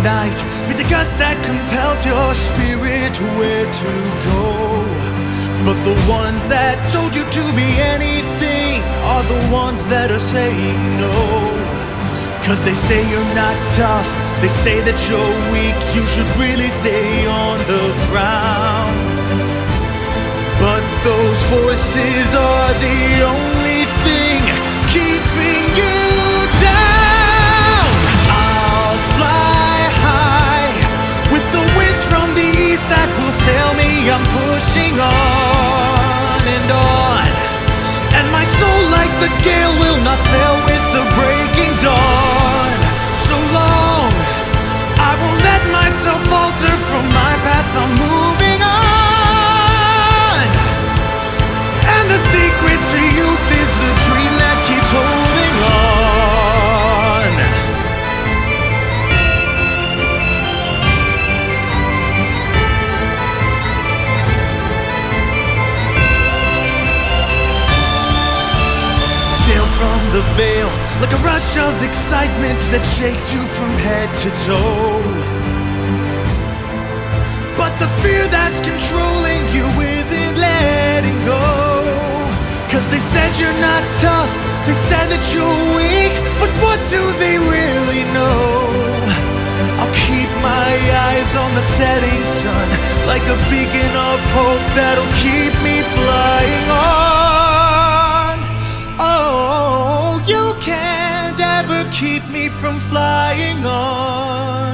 night, with a gust that compels your spirit where to go. But the ones that told you to be anything are the ones that are saying no. 'Cause they say you're not tough, they say that you're weak, you should really stay on the ground. But those voices are the only thing keeping you down. I'll fly high with the winds from the east that will sail me. I'm pushing on and on, and my soul like the gale will not fail with the breaking dawn. So long, I won't let myself falter from my path. I'm moving on, and the secret to youth is the dream that keeps holding on. Sail from the veil like a rush of excitement that shakes you from head to toe. But the fear that's controlling you isn't letting go. 'Cause they said you're not tough, they said that you're weak, but what do they really know? I'll keep my eyes on the setting sun, like a beacon of hope that'll keep me flying on. Oh, you can't ever keep me from flying on.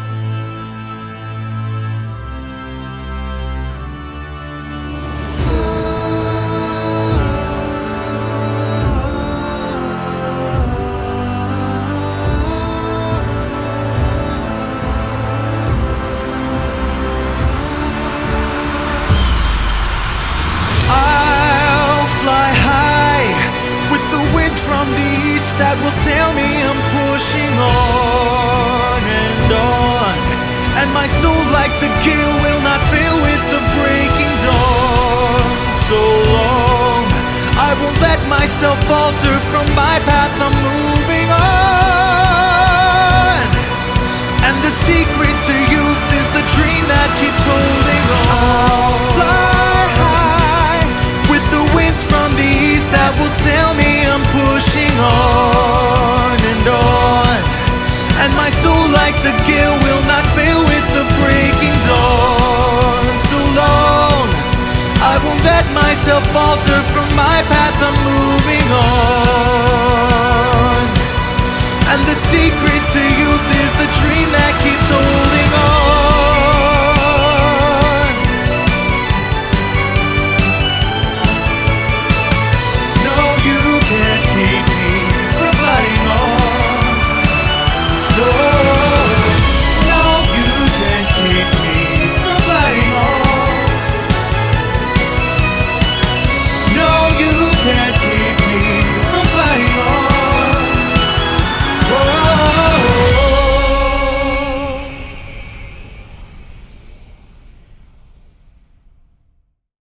From the east that will sail me, I'm pushing on and on, and my soul like the gale will not fail with the breaking dawn. So long, I won't let myself falter from my path. I'm moving on, and the secret